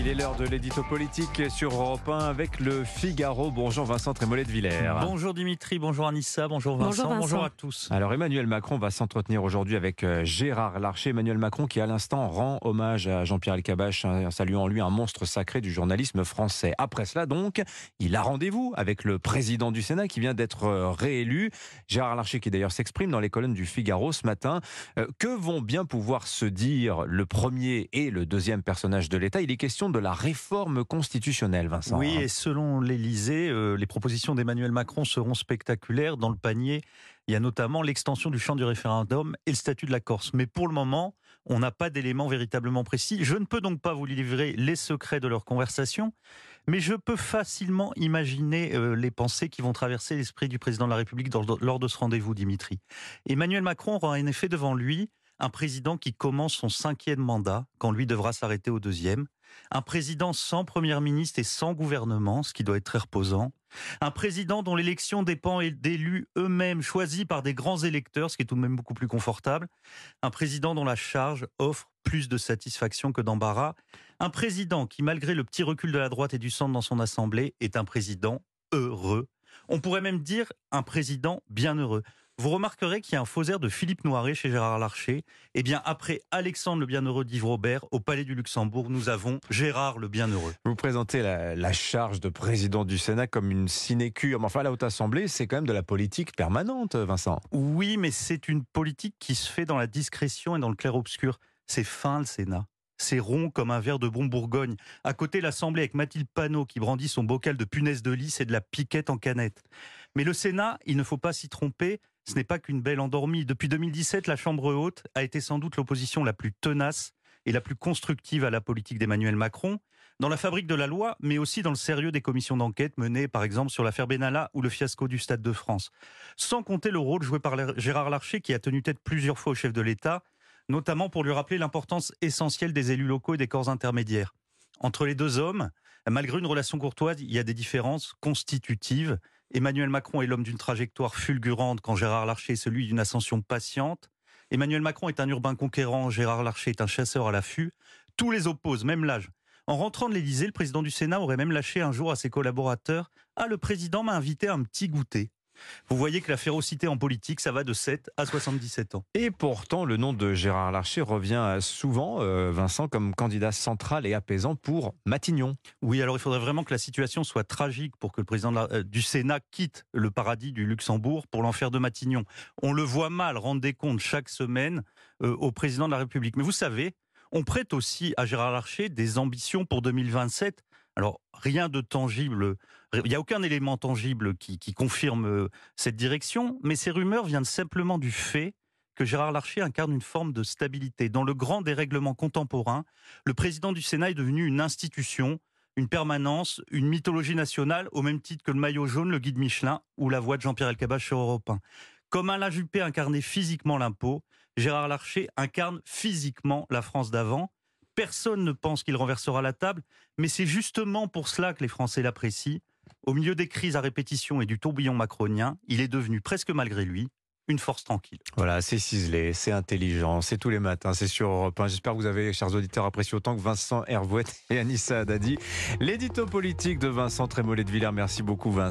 Il est l'heure de l'édito politique sur Europe 1 avec le Figaro. Bonjour Vincent Trémollet de Villers. Bonjour Dimitri, bonjour Anissa, bonjour Vincent, bonjour à tous. Alors Emmanuel Macron va s'entretenir aujourd'hui avec Gérard Larcher. Emmanuel Macron qui à l'instant rend hommage à Jean-Pierre Elkabbach en saluant en lui un monstre sacré du journalisme français. Après cela donc, il a rendez-vous avec le président du Sénat qui vient d'être réélu. Gérard Larcher qui d'ailleurs s'exprime dans les colonnes du Figaro ce matin. Que vont bien pouvoir se dire le premier et le deuxième personnage de l'État? Il est question de la réforme constitutionnelle, Vincent. Oui, et selon l'Élysée, les propositions d'Emmanuel Macron seront spectaculaires. Dans le panier, il y a notamment l'extension du champ du référendum et le statut de la Corse. Mais pour le moment, on n'a pas d'éléments véritablement précis. Je ne peux donc pas vous livrer les secrets de leur conversation, mais je peux facilement imaginer les pensées qui vont traverser l'esprit du président de la République lors de ce rendez-vous, Dimitri. Emmanuel Macron aura en effet devant lui un président qui commence son 5e mandat, quand lui devra s'arrêter au 2e. Un président sans Premier ministre et sans gouvernement, ce qui doit être très reposant. Un président dont l'élection dépend d'élus eux-mêmes choisis par des grands électeurs, ce qui est tout de même beaucoup plus confortable. Un président dont la charge offre plus de satisfaction que d'embarras. Un président qui, malgré le petit recul de la droite et du centre dans son assemblée, est un président heureux. On pourrait même dire un président bienheureux. Vous remarquerez qu'il y a un faux air de Philippe Noiret chez Gérard Larcher. Eh bien, après Alexandre le Bienheureux d'Yves Robert, au Palais du Luxembourg, nous avons Gérard le Bienheureux. Vous présentez la charge de président du Sénat comme une sinécure. Mais enfin, la Haute Assemblée, c'est quand même de la politique permanente, Vincent. Oui, mais c'est une politique qui se fait dans la discrétion et dans le clair-obscur. C'est fin, le Sénat. C'est rond comme un verre de bon Bourgogne. À côté, l'Assemblée avec Mathilde Panot qui brandit son bocal de punaise de lit, c'est de la piquette en canette. Mais le Sénat, il ne faut pas s'y tromper, ce n'est pas qu'une belle endormie. Depuis 2017, la Chambre haute a été sans doute l'opposition la plus tenace et la plus constructive à la politique d'Emmanuel Macron, dans la fabrique de la loi, mais aussi dans le sérieux des commissions d'enquête menées, par exemple, sur l'affaire Benalla ou le fiasco du Stade de France. Sans compter le rôle joué par Gérard Larcher, qui a tenu tête plusieurs fois au chef de l'État, notamment pour lui rappeler l'importance essentielle des élus locaux et des corps intermédiaires. Entre les deux hommes, malgré une relation courtoise, il y a des différences constitutives. Emmanuel Macron est l'homme d'une trajectoire fulgurante quand Gérard Larcher est celui d'une ascension patiente. Emmanuel Macron est un urbain conquérant, Gérard Larcher est un chasseur à l'affût. Tous les opposent, même l'âge. En rentrant de l'Élysée, le président du Sénat aurait même lâché un jour à ses collaborateurs « Ah, le président m'a invité à un petit goûter ». Vous voyez que la férocité en politique, ça va de 7 à 77 ans. Et pourtant, le nom de Gérard Larcher revient souvent, Vincent, comme candidat central et apaisant pour Matignon. Oui, alors il faudrait vraiment que la situation soit tragique pour que le président du Sénat quitte le paradis du Luxembourg pour l'enfer de Matignon. On le voit mal rendre des comptes chaque semaine au président de la République. Mais vous savez, on prête aussi à Gérard Larcher des ambitions pour 2027. Alors, rien de tangible, il n'y a aucun élément tangible qui confirme cette direction, mais ces rumeurs viennent simplement du fait que Gérard Larcher incarne une forme de stabilité. Dans le grand dérèglement contemporain, le président du Sénat est devenu une institution, une permanence, une mythologie nationale, au même titre que le maillot jaune, le guide Michelin ou la voix de Jean-Pierre Elkabbach sur Europe 1. Comme Alain Juppé incarnait physiquement l'impôt, Gérard Larcher incarne physiquement la France d'avant. Personne ne pense qu'il renversera la table, mais c'est justement pour cela que les Français l'apprécient. Au milieu des crises à répétition et du tourbillon macronien, il est devenu, presque malgré lui, une force tranquille. Voilà, c'est ciselé, c'est intelligent, c'est tous les matins, c'est sur Europe 1. J'espère que vous avez, chers auditeurs, apprécié autant que Vincent Hervouet et Anissa Haddadi. L'édito politique de Vincent Trémollet de Villers. Merci beaucoup, Vincent.